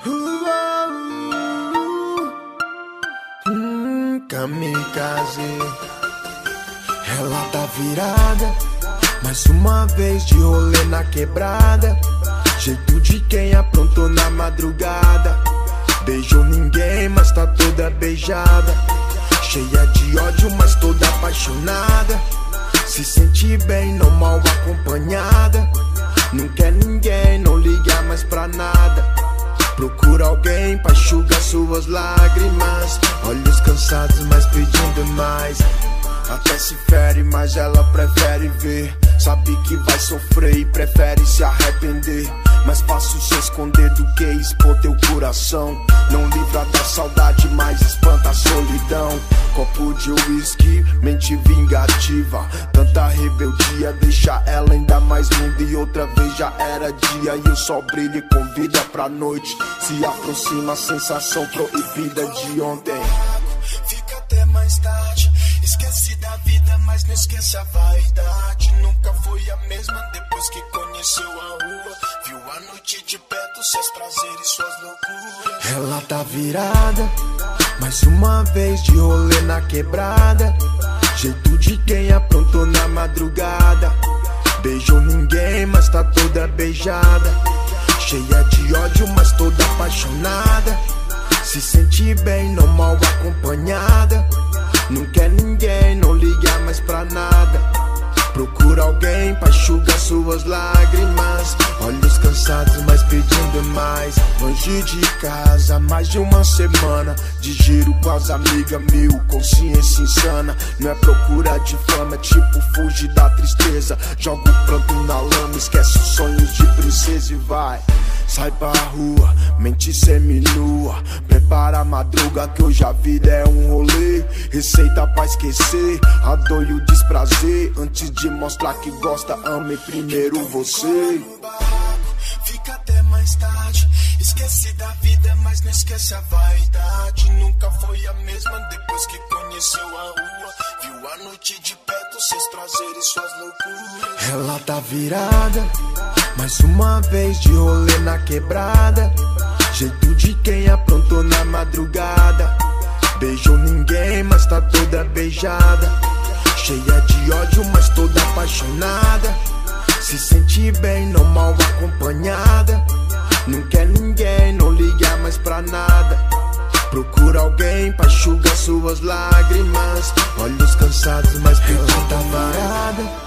Kamikaze. Ela tá virada, mais uma vez de rolê na quebrada. Jeito de quem aprontou na madrugada. Beijou ninguém, mas tá toda beijada. Cheia de ódio, mas toda apaixonada. Se sente bem, não mal acompanhada. Não quer ninguém, não liga mais pra nada. Procura alguém pra enxugar suas lágrimas. Olhos cansados, mas pedindo mais. Até se fere, mas ela prefere ver. Sabe que vai sofrer e prefere se arrepender. Mais fácil se esconder do que expor teu coração. Não livra da saudade, mas espanta a solidão. Copo de uísque, mente vingativa. Tanta rebeldia deixa ela ainda mais linda. E outra vez já era dia e o sol brilha e convida pra noite. Se aproxima a sensação proibida de ontem. Fica até mais tarde. Esquece da vida, mas não esquece a vaidade. Nunca foi a mesma depois que conheceu a rua. Viu a noite de perto, seus prazeres e suas loucuras. Ela tá virada, mais uma vez de rolê na quebrada. Jeito de quem aprontou na madrugada. Beijou ninguém, mas tá toda beijada. Cheia de ódio, mas toda apaixonada. Se sente bem, não mal acompanhada. Não quer ninguém, não liga mais pra nada. Procura alguém pra enxugar suas lágrimas. Olhos cansados, mas pedindo mais. Longe de casa, mais de uma semana. De giro com as amigas mil, consciência insana. Não é procura de fama, é tipo fugir da tristeza. Joga o pranto na lama, esquece os sonhos de princesa e vai. Sai pra rua, mente seminua. Prepara a madruga que hoje a vida é um rolê. Receita pra esquecer a dor e o desprazer. Antes de mostrar que gosta, ame primeiro você. Fica até mais tarde. Esquece da vida, mas não esquece a vaidade. Nunca foi a mesma depois que conheceu a rua. Viu a noite de perto, seus prazeres e suas loucuras. Ela tá virada, mais uma vez de rolê na quebrada. Jeito de quem aprontou na madrugada. Beijou ninguém, mas tá toda beijada. Cheia de ódio, mas toda apaixonada. Se sente bem, não mal acompanhada. Não quer ninguém, não liga mais pra nada. Procura alguém pra enxugar suas lágrimas. Olhos cansados, mas pedindo tá varada.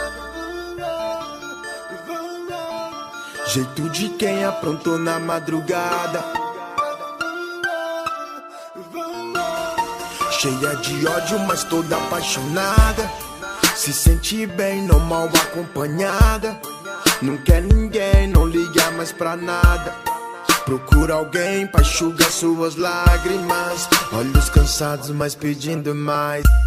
Jeito de quem aprontou na madrugada. Cheia de ódio, mas toda apaixonada. Se sente bem, não mal acompanhada. Não quer ninguém, não liga mais pra nada. Procura alguém pra enxugar suas lágrimas. Olhos cansados, mas pedindo mais.